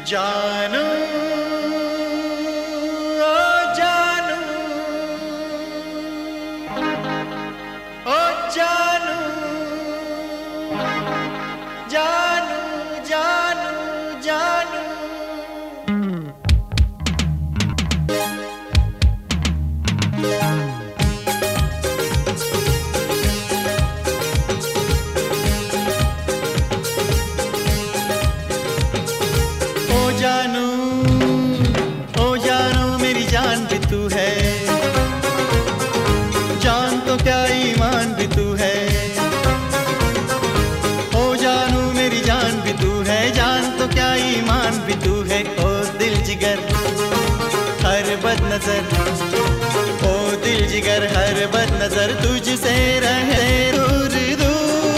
जानू ओ जानू ओ जानू जानू जानू जानू ओ जानू मेरी जान भी तू है, जान तो क्या ईमान भी तू है। ओ जानू मेरी जान भी तू है, जान तो क्या ईमान भी तू है। ओ दिल जिगर हर बद नजर, ओ दिल जिगर हर बद नजर तुझसे रहे दूर दूर।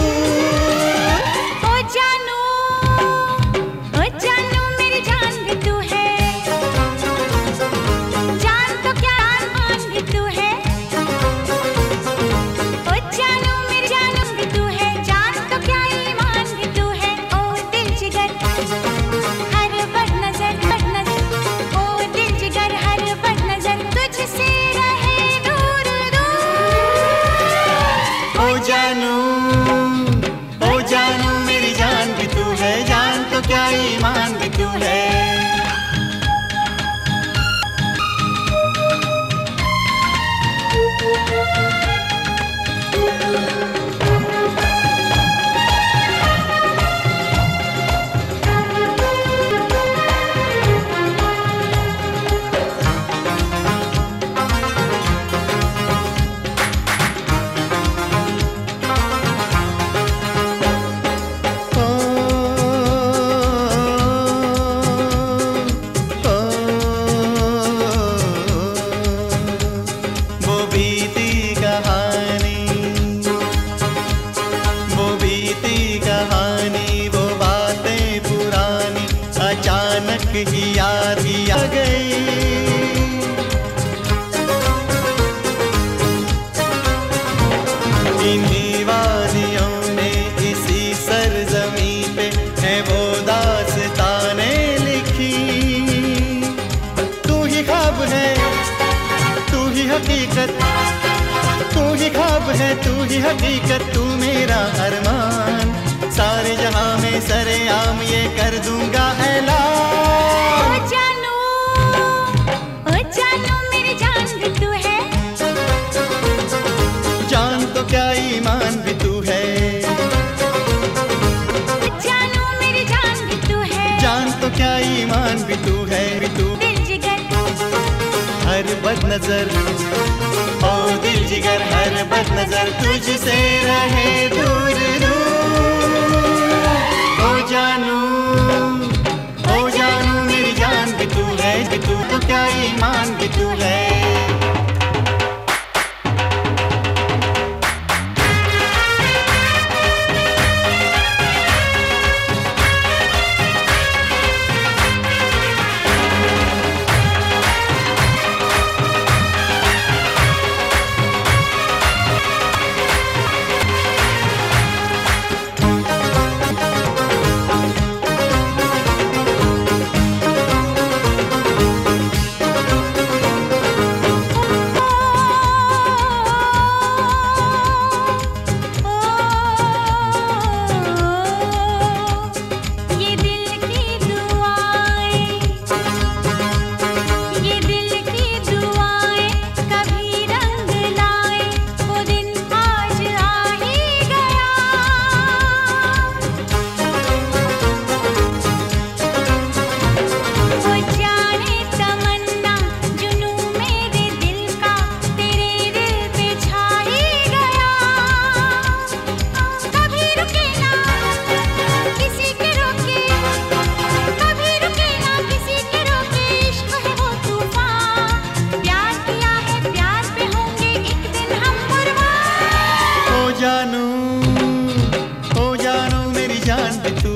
ओ जानू मेरी जान भी तू है, जान तो क्या ईमान भी तू है। कहानी वो बातें पुरानी अचानक ही याद आ गई। इन्हीं वादियों में इसी सरजमी पे है वो दास्तानें लिखी। तू ही ख्वाब है तू ही हकीकत, तू ही ख्वाब है तू ही हकीकत, तू मेरा अरमान। सारे जहां में सरेआम ये कर दूंगा ऐलान। ओ जानू मेरी जान भी तू है, जान तो क्या ईमान भी तू है। जानू मेरी जान भी तू है, जान तो क्या ईमान भी तू है। भी तू दिल जिगर हर बद नजर, ओ दिल जिगर हर बद नजर तुझसे रहे दूर दूर। ओ जानू मेरी जान भी तू है, भी तू तो क्या ईमान भी तू है। ओ जानू मेरी जान भी